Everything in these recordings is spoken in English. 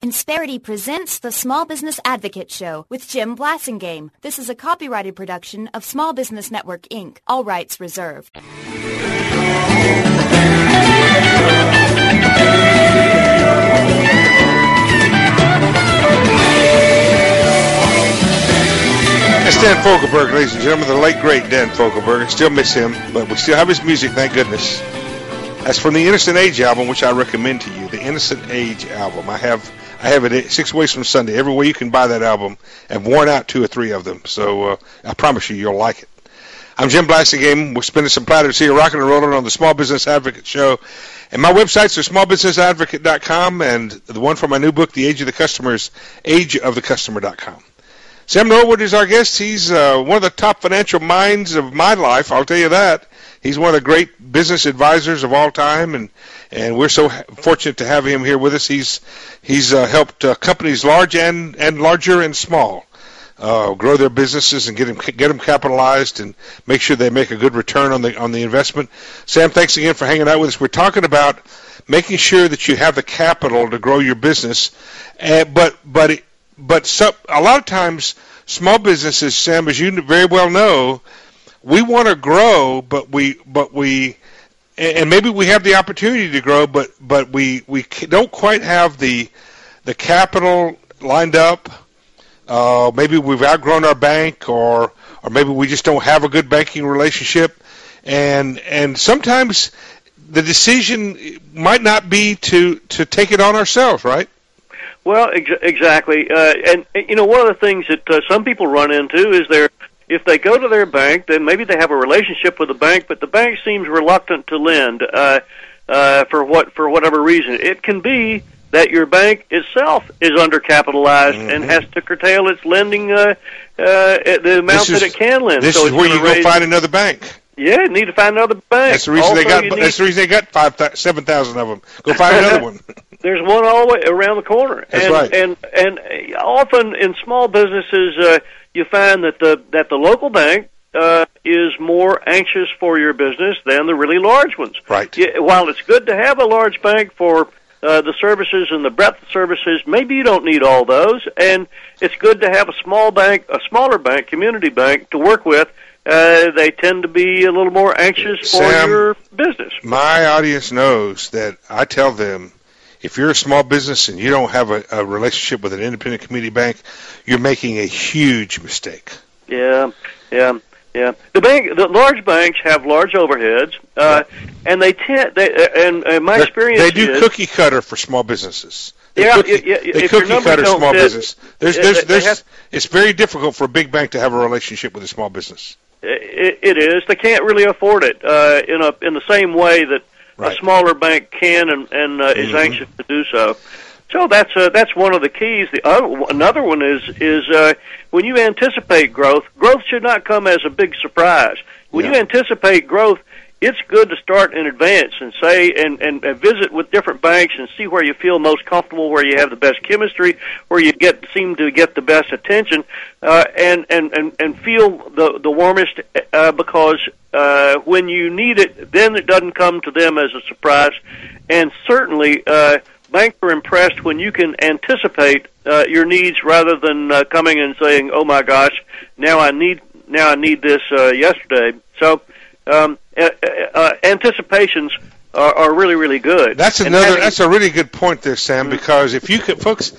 Insperity presents the Small Business Advocate Show with Jim Blasingame. This is a copyrighted production of Small Business Network, Inc., all rights reserved. That's Dan Fogelberg, ladies and gentlemen, the late, great Dan Fogelberg. I still miss him, but we still have his music, thank goodness. That's from the Innocent Age album, which I recommend to you, the Innocent Age album. I have it 6 Ways from Sunday. Every way you can buy that album. I've worn out 2 or 3 of them, so I promise you'll like it. I'm Jim Blasingame. We're spending some platters here, rocking and rolling on the Small Business Advocate Show. And my websites are smallbusinessadvocate.com, and the one for my new book, The Age of the Customer, is ageofthecustomer.com. Sam Norwood is our guest. He's one of the top financial minds of my life, I'll tell you that. He's one of the great business advisors of all time, and we're so fortunate to have him here with us. He's helped companies large and larger and small grow their businesses and get them capitalized and make sure they make a good return on the investment. Sam, thanks again for hanging out with us. We're talking about making sure that you have the capital to grow your business, but a lot of times small businesses, Sam, as you very well know, we want to grow, but we and maybe we have the opportunity to grow, but we don't quite have the capital lined up. Maybe we've outgrown our bank, or maybe we just don't have a good banking relationship, and sometimes the decision might not be to take it on ourselves, right? Well, exactly. And you know, one of the things that some people run into is if they go to their bank, then maybe they have a relationship with the bank, but the bank seems reluctant to lend for whatever reason. It can be that your bank itself is undercapitalized and has to curtail its lending the amount that it can lend. This is where you go find another bank. Yeah, you need to find another bank. That's the reason they got 7,000 of them. Go find another one. There's one all the way around the corner. That's right. And often in small businesses, you find that the local bank is more anxious for your business than the really large ones. Right. While it's good to have a large bank for the services and the breadth of services, maybe you don't need all those, and it's good to have a smaller bank, community bank to work with. They tend to be a little more anxious for your business. My audience knows that I tell them, if you're a small business and you don't have a relationship with an independent community bank, you're making a huge mistake. Yeah. The large banks have large overheads, and in my experience, they do cookie cutter for small businesses. They cookie cutter small business. It's very difficult for a big bank to have a relationship with a small business. It is. They can't really afford it in the same way that a smaller bank can and is anxious to do so. So that's one of the keys. Another one is when you anticipate growth should not come as a big surprise. When you anticipate growth, it's good to start in advance and say and visit with different banks and see where you feel most comfortable, where you have the best chemistry, where you seem to get the best attention, and feel the warmest because when you need it, then it doesn't come to them as a surprise. And certainly, banks are impressed when you can anticipate your needs rather than coming and saying, "Oh my gosh, now I need this yesterday." So. Anticipations are really, really good. That's a really good point there, Sam. Because if you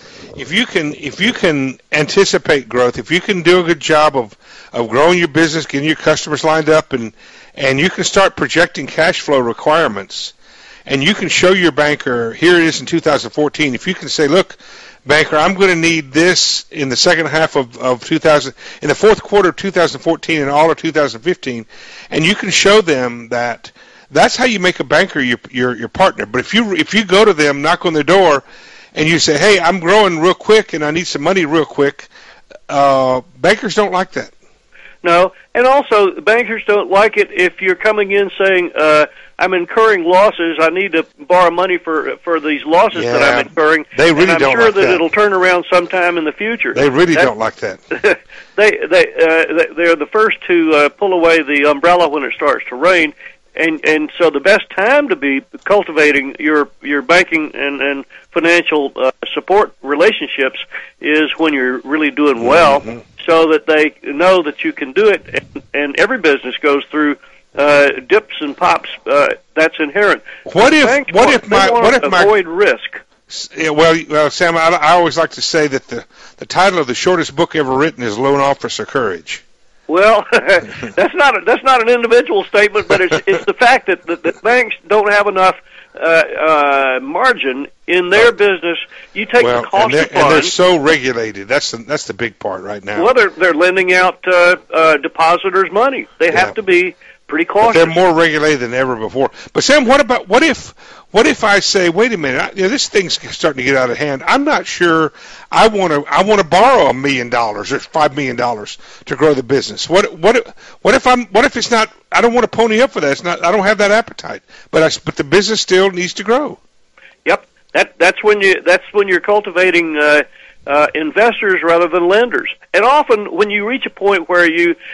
can anticipate growth, if you can do a good job of growing your business, getting your customers lined up, and you can start projecting cash flow requirements, and you can show your banker, here it is in 2014. If you can say, look, banker, I'm going to need this in the second half of in the fourth quarter of 2014 and all of 2015, and you can show them that. That's how you make a banker your partner. But if you go to them, knock on their door, and you say, hey, I'm growing real quick and I need some money real quick, bankers don't like that. No, and also bankers don't like it if you're coming in saying, I'm incurring losses. I need to borrow money for these losses that I'm incurring. They really don't like that. I'm sure that it'll turn around sometime in the future. They really don't like that. They're the first to pull away the umbrella when it starts to rain. And so the best time to be cultivating your banking and financial support relationships is when you're really doing well, so that they know that you can do it. And every business goes through dips and pops. That's inherent. What if my avoid risk? Yeah, well, Sam, I always like to say that the title of the shortest book ever written is Loan Officer Courage. Well, that's not an individual statement, but it's the fact that the banks don't have enough margin in their business. You take the cost of funds, and they're so regulated. That's the big part right now. Well, they're lending out depositors money. They have to be pretty cautious. But they're more regulated than ever before. But Sam, what if I say, wait a minute, this thing's starting to get out of hand. I'm not sure I want to borrow $1 million or $5 million to grow the business. What if it's not? I don't want to pony up for that. It's not. I don't have that appetite. But the business still needs to grow. Yep. That's when you're cultivating investors rather than lenders. And often when you reach a point where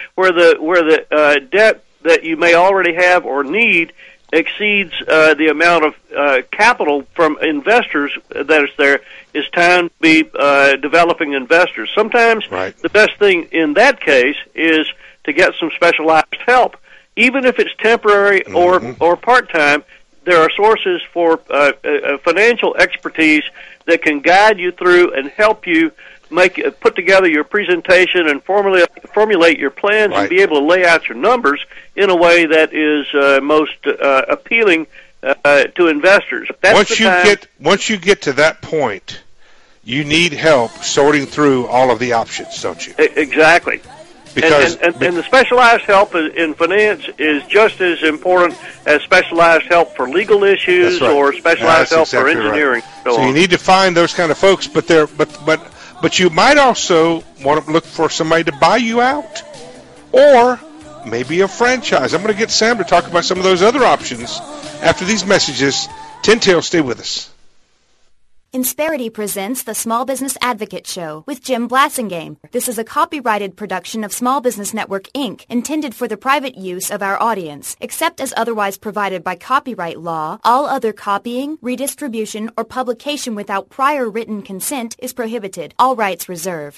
the debt that you may already have or need exceeds the amount of capital from investors that is there, it's time to be developing investors. Sometimes the best thing in that case is to get some specialized help. Even if it's temporary or part-time, there are sources for financial expertise that can guide you through and help you put together your presentation and formulate your plans and be able to lay out your numbers in a way that is most appealing to investors. Once you get to that point, you need help sorting through all of the options, don't you? Exactly. Because and the specialized help in finance is just as important as specialized help for legal issues or specialized help for engineering. So you need to find those kind of folks, but you might also want to look for somebody to buy you out, or maybe a franchise. I'm going to get Sam to talk about some of those other options after these messages. Tin Tail, stay with us. Insperity presents the Small Business Advocate Show with Jim Blasingame. This is a copyrighted production of Small Business Network, Inc., intended for the private use of our audience. Except as otherwise provided by copyright law, all other copying, redistribution, or publication without prior written consent is prohibited. All rights reserved.